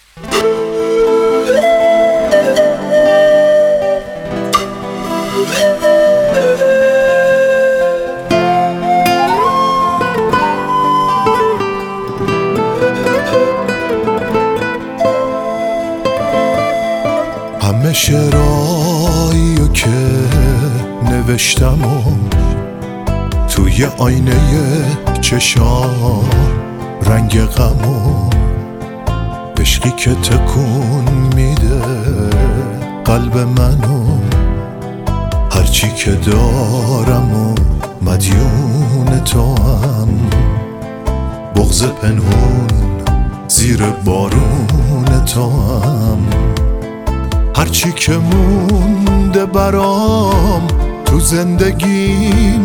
همه شعرهایی که نوشتم و توی آینه چشام رنگ غم و عشقی که تکون میده قلب منو، هرچی که دارم و مدیون تو هم، بغض پنهون زیر بارون تو هم، هرچی که مونده برام تو زندگیم،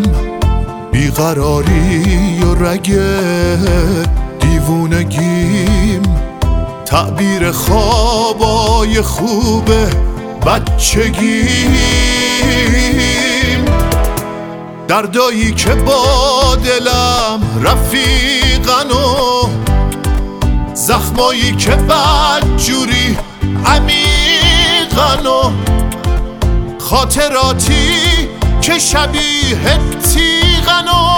بیقراری و رگ دیوونگیم، تعبیر خوابای خوب بچگیم، دردایی که با دلم رفیقن و زخمایی که بدجوری عمیقن و خاطراتی که شبیه تیغن و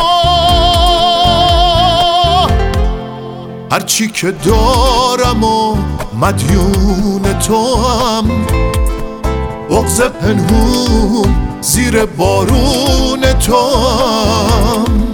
هرچی که دارم و مدیون تو هم، بغض پنهون زیر بارون تو هم.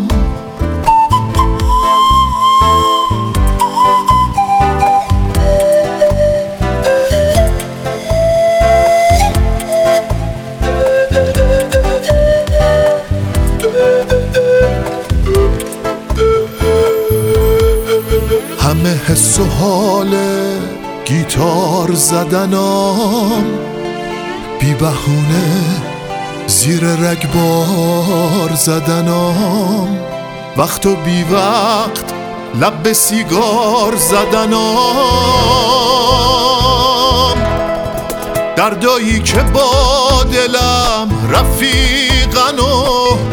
همه حس و حال گیتار زدنام، بی بهونه زیر رگبار زدنام، وقت و بی وقت لب به سیگار زدنام، دردایی که با دلم رفیقن و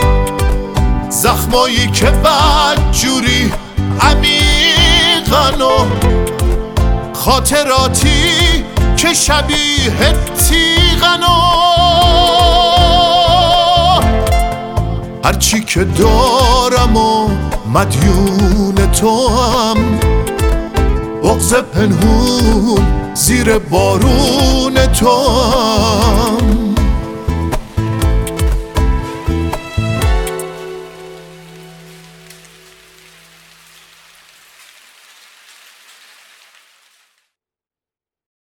زخمایی که بدجوری عمیقن و خاطراتی که شبیه تیغن و هرچی که دارم و مدیون تو هم، بغض پنهون زیر بارون تو هم.